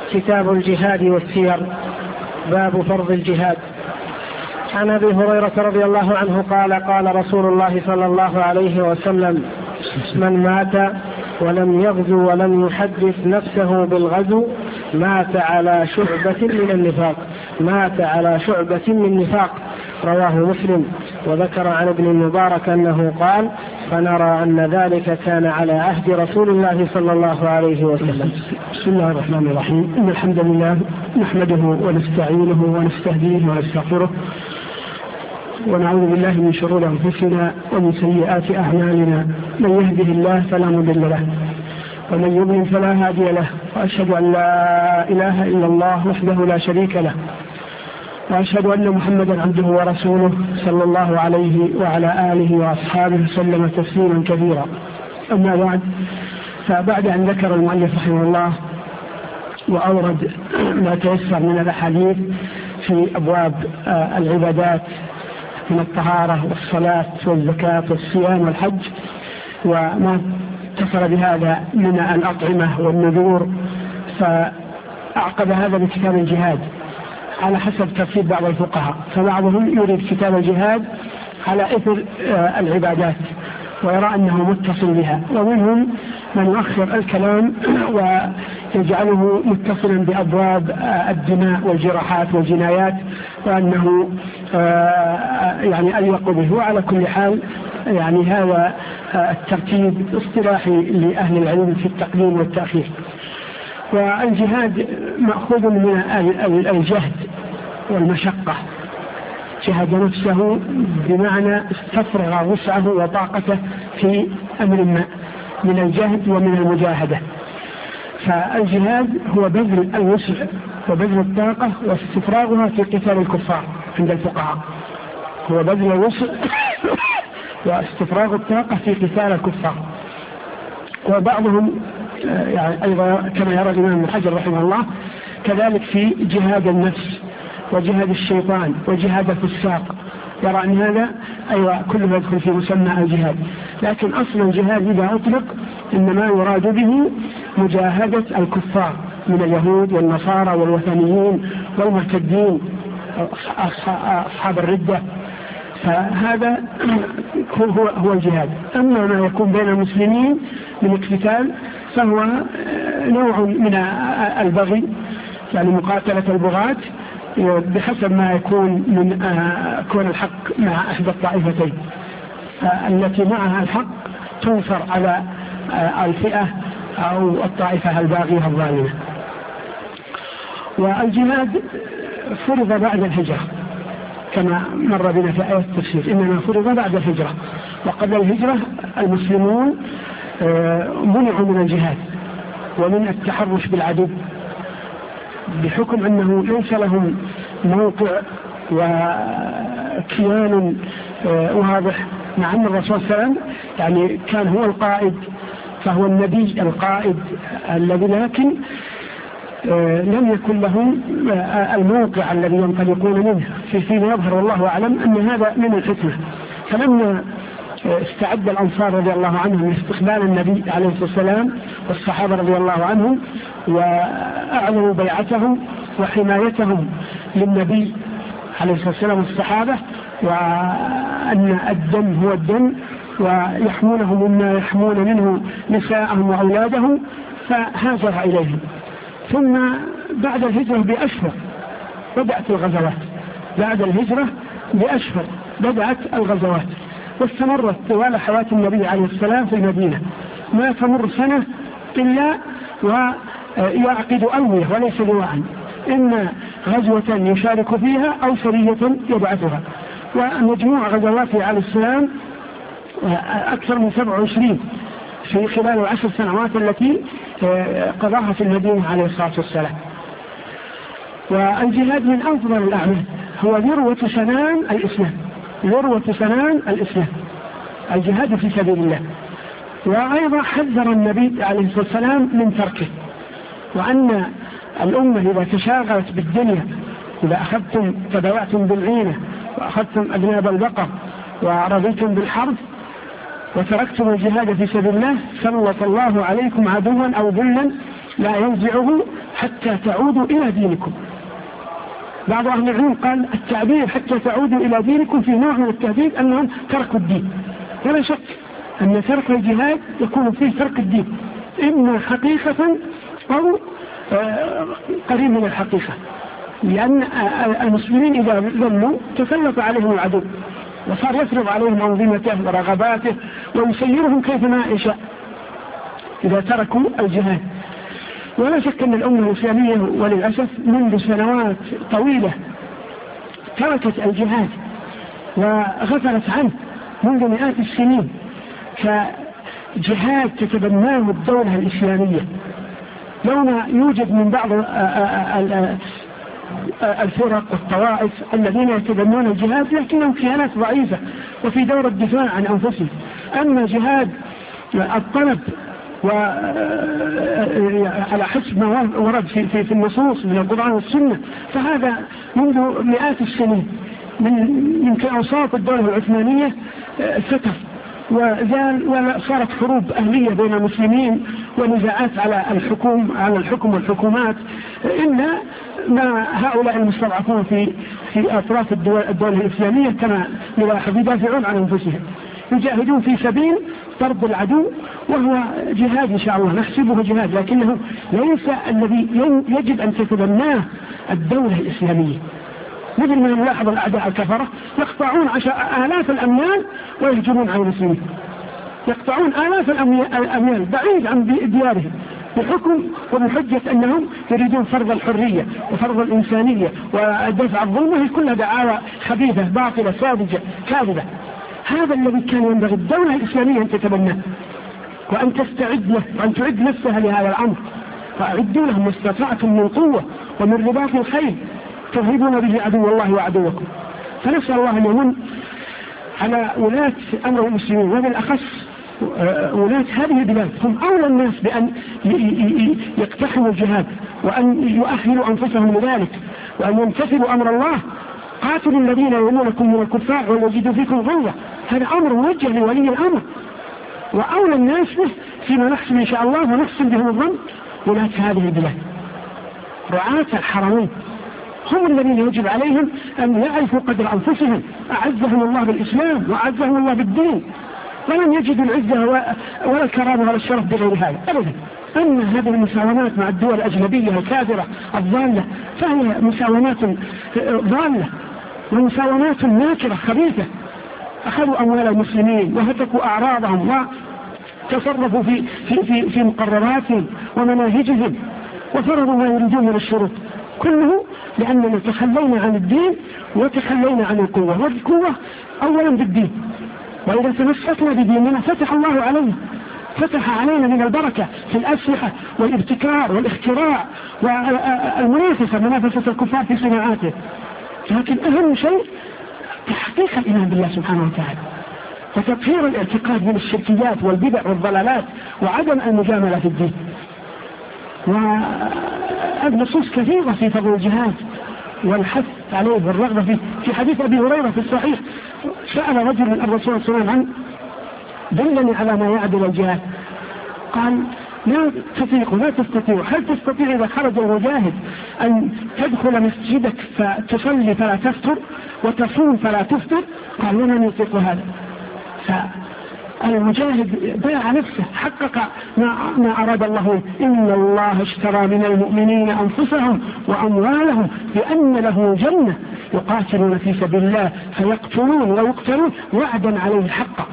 كتاب الجهاد والسير. باب فرض الجهاد. عن أبي هريرة رضي الله عنه قال قال رسول الله صلى الله عليه وسلم: من مات ولم يغزو ولم يحدث نفسه بالغزو مات على شعبة من نفاق. رواه مسلم. وذكر عن ابن المبارك أنه قال: فنرى أن ذلك كان على عهد رسول الله صلى الله عليه وسلم. بسم الله الرحمن الرحيم. إن الحمد لله نحمده ونستعينه ونستهديه ونستغفره، ونعوذ بالله من شرور أنفسنا ومن سيئات أعمالنا. من يهده الله فلا مضل له ومن يضلل فلا هادي له، وأشهد أن لا إله إلا الله وحده لا شريك له، وأشهد أن محمدا عبده ورسوله صلى الله عليه وعلى آله وأصحابه وسلم تسليما كثيرا. أما بعد، فبعد أن ذكر المؤلف رحمه الله وأورد ما تيسر من الأحاديث في أبواب العبادات من الطهارة والصلاة والزكاة والصيام والحج وما اتصل بهذا من الأطعمة والنذور، فأعقب هذا بكتاب الجهاد على حسب ترتيب بعض الفقهاء. فبعضهم يريد كتاب الجهاد على إثر العبادات ويرى أنه متصل بها، ومنهم من يؤخر الكلام ويجعله متصلا بأبواب الدماء والجراحات والجنايات، وأنه يعني أليق به. وعلى كل حال يعني هذا الترتيب اصطلاحي لأهل العلم في التقديم والتأخير. والجهاد مأخوذ من الجهد والمشقة، جهد نفسه بمعنى استفرغ وسعه وطاقته في أمر ما من الجهد ومن المجاهدة. فالجهاد هو بذل الوسع وبذل الطاقة واستفراغها في قتال الكفار عند الفقهاء، هو بذل الوسع واستفراغ الطاقة في قتال الكفار. وبعضهم يعني أيضا كما يرى الإمام ابن حجر رحمه الله كذلك في جهاد النفس وجهاد الشيطان وجهاد الفساق، يرى أن هذا أيضا كله يدخل في مسمى الجهاد. لكن أصل الجهاد إذا أطلق إنما يراد به مجاهدة الكفار من اليهود والنصارى والوثنيين والمرتدين أصحاب الردة، فهذا هو الجهاد. أما ما يكون بين المسلمين من اقتتال فهو نوع من البغي، يعني مقاتلة البغاة بحسب ما يكون من كون الحق مع إحدى الطائفتين، التي معها الحق تنصر على الفئة أو الطائفة الباغية الظالمة. والجهاد فرض بعد الهجرة كما مر بنا في آية التفسير، إنما فرض بعد الهجرة، وقبل الهجرة المسلمون منعوا من الجهاد ومن التحرش بالعدو بحكم أنه ليس لهم موقع وكيان واضح، مع أن الرسول صلى الله عليه وسلم يعني كان هو القائد، فهو النبي القائد الذي، لكن لم يكن لهم الموقع الذي ينطلقون منه فيما يظهر والله أعلم أن هذا من الحكمة. فلما استعد الأنصار رضي الله عنهم لاستقبال النبي عليه الصلاة والسلام والصحابة رضي الله عنهم وأعلنوا بيعتهم وحمايتهم للنبي عليه الصلاة والسلام والصحابة، وأن الدم هو الدم ويحمونهم مما يحمون منه نساءهم وأولادهم، فهاجر إليهم. ثم بعد الهجرة بأشهر بدأت الغزوات، بعد الهجرة بأشهر بدأت الغزوات، واستمرت طوال حياة النبي عليه السلام في المدينة، ما تمر سنة إلا ويعقد ألوية وليس لواء، إما غزوة يشارك فيها أو سرية يبعثها. ومجموع غزواته عليه السلام أكثر من 27 في خلال 10 سنوات التي قضاها في المدينة عليه الصلاة والسلام. والجهاد من أفضل الأعمال، هو ذروة سنام الإسلام، ذروة سنام الإسلام الجهاد في سبيل الله. وأيضا حذر النبي عليه الصلاة والسلام من تركه، وأن الأمة إذا تشاغلت بالدنيا، إذا أخذتم تبوعتم بالعينة وأخذتم أذناب البقر ورضيتم بالحرب وتركتم الجهاد في سبيل الله سلط الله عليكم عدوا أو ذلا لا ينزعه حتى تعودوا إلى دينكم. بعض أهل العلم قال التعبير حتى تعودوا إلى دينكم في نوع من التهديد أنهم تركوا الدين. ولا شك أن ترك الجهاد يكون فيه ترك الدين، إما حقيقة أو قريب من الحقيقة، لأن المسلمين إذا ظلوا تسلط عليهم العدو وصار يفرض عليهم أنظمته ورغباته ويسيرهم كيفما يشاء إذا تركوا الجهاد. ولا شك أن الأمة الإسلامية وللأسف منذ سنوات طويلة تركت الجهاد وغفلت عنه منذ مئات السنين، كجهاد تتبناه الدولة الإسلامية. لو ما يوجد من بعض الفرق والطوائف الذين يتبنون الجهاد لكنهم كيانات ضعيفة وفي دور الدفاع عن أنفسهم. أما جهاد الطلب وعلى حسب ما ورد في النصوص من القرآن والسنة فهذا منذ مئات السنين من أوساط الدولة العثمانية فتر وصارت حروب أهلية بين المسلمين ونزاعات على الحكم والحكومات، إلا ما هؤلاء المستضعفون في أطراف الدولة الإسلامية كما نلاحظ يدافعون عن أنفسهم، يجاهدون في سبيل طرد العدو، وهو جهاد إن شاء الله نحسبه جهاد، لكنه ليس الذي يجب أن تتبناه الدولة الإسلامية. مثل ما نلاحظ الأعداء الكفرة يقطعون آلاف الأميال ويهجمون على المسلمين، يقطعون آلاف الأميال بعيد عن ديارهم بحكم وبحجة أنهم يريدون فرض الحرية وفرض الإنسانية ودفع الظلم، وهي كلها دعاوى خبيثة باطلة ساذجة كاذبة. هذا الذي كان ينبغي الدولة الإسلامية أن تتبناه وأن تستعد له وأن تعد نفسها لهذا الأمر. فأعدوا لهم ما استطعتم من قوة ومن رباط الخيل ترهبون به عدو الله وعدوكم. فنسأل الله أن يمن على ولاة أمر المسلمين وبالأخص ولاة هذه البلاد، هم أولى الناس بأن يقتحموا الجهاد وأن يؤهلوا أنفسهم لذلك وأن يمتثلوا أمر الله. قاتلوا الذين يلونكم من الكفار ويجدوا فيكم غلظة، هذا أمر موجه لولي الأمر، وأولى الناس به فيما نحسن إن شاء الله ونحسن بهم الظن ولاة هذه البلاد. رعاة الحرمين هم الذين يجب عليهم أن يعرفوا قدر أنفسهم، أعزهم الله بالإسلام وأعزهم الله بالدين، ولم يجدوا العزة ولا الكرامة ولا الشرف بغير هذا أبدا. أما هذه المساومات مع الدول الأجنبية الكاذرة الضالة فهي مساومات ضالة ومساومات ناكرة خبيثة. أخذوا أموال المسلمين وهتكوا أعراضهم وتصرفوا في مقرراتهم ومناهجهم وفرضوا ما يريدون من الشروط، كله لأننا تخلينا عن الدين وتخلينا عن القوة، والقوة أولا بالدين، وإذا تمسكنا بديننا فتح الله علينا، فتح علينا من البركة في الأسلحة والابتكار والاختراع والمنافسة منافسة الكفار في صناعاته. لكن أهم شيء تحقيق الإيمان بالله سبحانه وتعالى وتطهير الاعتقاد من الشركيات والبدع والضلالات وعدم المجاملة في الدين. والنصوص كثيرة في فضل الجهاد والحث عليه والرغبة فيه. في حديث أبي هريرة في الصحيح سأل رجل من الرسول صلى الله عليه وسلم دلني على ما يعدل الجهاد، قال لا تستطيع. هل تستطيع إذا خرج المجاهد أن تدخل مسجدك فتصلي فلا تفطر وتصوم فلا تفطر؟ قال ومن يطيق هذا؟ فالمجاهد باع نفسه، حقق ما أراد الله. إن الله اشترى من المؤمنين أنفسهم وأموالهم بأن له جنة يقاتلون في سبيل الله فيقتلون ويقتلون وعدا عليه حقا.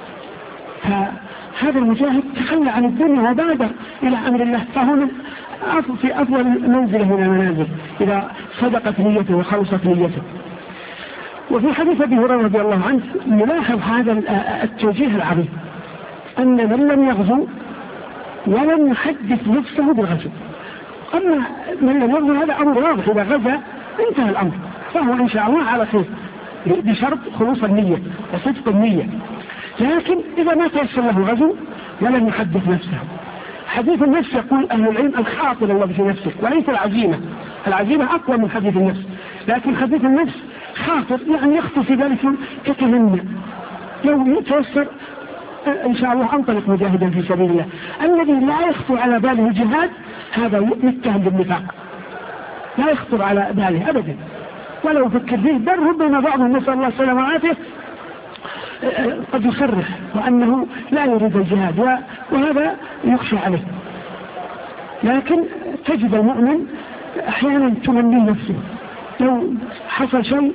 فهذا المجاهد تخلى عن الدنيا وبادر إلى أمر الله، فهو في أفضل منزله من المنازل إذا صدقت نيته وخلصت نيته. وفي حديث أبي هريرة رضي الله عنه نلاحظ هذا التوجيه العظيم، أن من لم يغزو ولم يحدث نفسه بالغزو. أما من لم يغزو هذا أمر واضح، إذا غزا انتهى الأمر فهو إن شاء الله على خير بشرط خلوص النية وصدق النية. لكن إذا ما تيسر له غزو ولم يحدث نفسه، حديث النفس يقول أهل العلم الخاطر الذي في نفسك وليس العزيمة. العزيمة أقوى من حديث النفس، لكن حديث النفس خاطر يعني يخطر في ذلك تتمنى لو يتوسر إن شاء الله أنطلق مجاهدا في سبيل الله. الذي لا يخطر على باله الجهاد هذا يتهم بالنفاق، لا يخطر على باله أبدا ولو فكر فيه، بل ربما بعضهم نسأل الله السلامة والعافية قد يصرح وأنه لا يريد الجهاد، وهذا يخشى عليه. لكن تجد المؤمن أحيانا تمني نفسه لو حصل شيء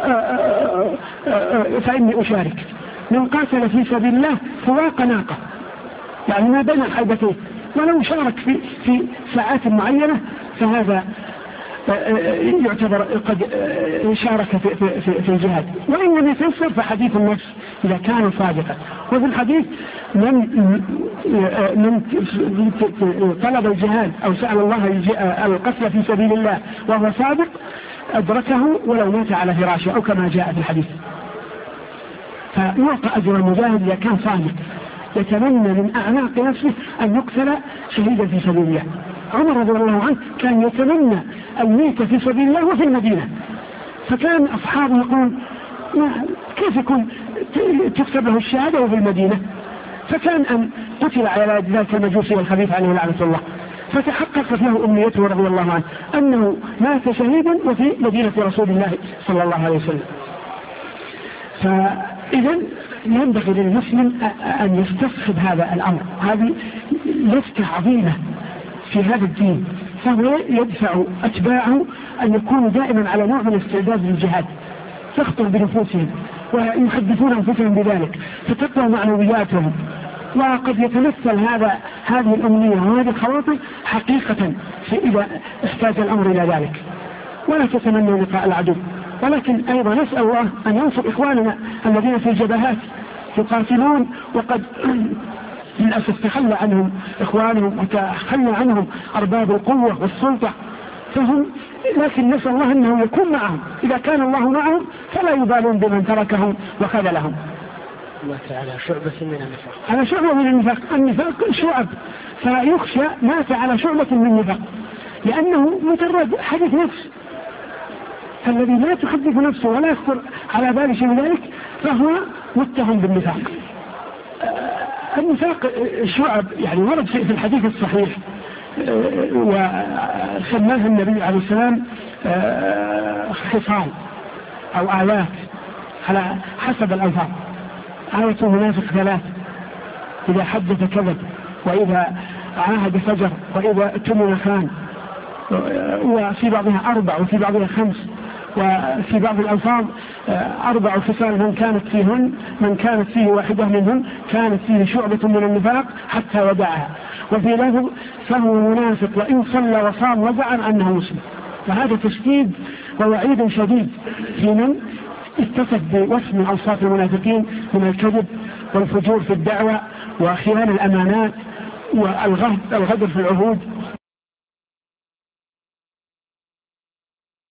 فإني أشارك. من قاتل في سبيل الله فواق ناقة، يعني ما بين الحيبتين، ولو شارك في ساعات معينة فهذا يعتبر قد شارك في الجهاد. وإن لم يتيسر فحديث النفس إذا كان صادقا. وفي الحديث من طلب الجهاد أو سأل الله القتل في سبيل الله وهو صادق أدركه ولو مات على فراشه، أو كما جاء في الحديث. فيعطى أجر المجاهد إذا كان صادق، يتمنى من أعماق نفسه أن يقتل شهيدا في سبيل الله. عمر رضي الله عنه كان يتمنى الميت في سبيل الله وفي المدينة، فكان أصحابه يقول كيف يكون تكتب له الشهادة وفي المدينة؟ فكان أن قتل على ذلك المجوسي والخبيث عليه لعنة الله، فتحققت له أمنيته رضي الله عنه أنه مات شهيدا وفي مدينة رسول الله صلى الله عليه وسلم. فإذا ينبغي للمسلم أن يستصحب هذا الأمر، هذه لفتة عظيمة في هذا الدين، فهو يدفع أتباعه أن يكونوا دائما على نوع من الاستعداد للجهاد، تخطر بنفوسهم ويحدثون أنفسهم بذلك، فتقوى معنوياتهم. وقد يتمثل هذه الأمنية وهذه الخواطر حقيقة إذا احتاج الأمر إلى ذلك. ولا تتمنوا لقاء العدو، ولكن أيضا نسأل الله أن ينصر إخواننا الذين في الجبهات يقاتلون، وقد للأسف تخلى عنهم إخوانهم وتخلى عنهم أرباب القوة والسلطة، لكن نسأل الله أنه يكون معهم. إذا كان الله معهم فلا يبالون بمن تركهم وخذلهم. الله تعالى شعبة من النفاق، على شعبة من النفاق. النفاق شعب، فيخشى مات على شعبة من النفاق، لأنه مجرد حديث نفس. الذي لا تحدث نفسه ولا يخطر على بال شيء ذلك فهو متهم بالنفاق. النفاق شعب، يعني ورد في الحديث الصحيح وسماها النبي عليه السلام خصال أو آيات على حسب الألفاظ. آية المنافق 3: إذا حدث كذب، وإذا عاهد فجر، وإذا اؤتمن خان، وفي بعضها 4 وفي بعضها 5، وفي بعض الألفاظ 4 خصال من كانت فيه واحدة منهن كانت فيه شعبة من النفاق حتى ودعها. وفي لفظ: فهو منافق وإن صلى وصام وزعم أنه مسلم. فهذا تشديد ووعيد شديد في من اتصف بوصف من أوصاف المنافقين من الكذب والفجور في الدعوة وخيانة الأمانات والغدر في العهود